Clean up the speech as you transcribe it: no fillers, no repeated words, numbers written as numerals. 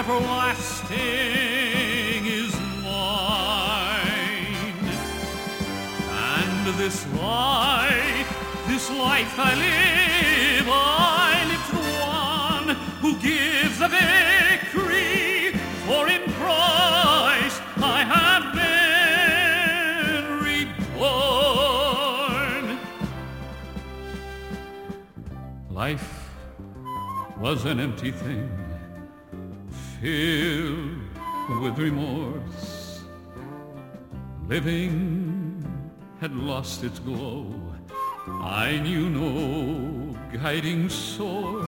everlasting is mine. And this life I live to one who gives the victory, for in Christ I have been reborn. Life was an empty thing, filled with remorse. Living had lost its glow. I knew no guiding source.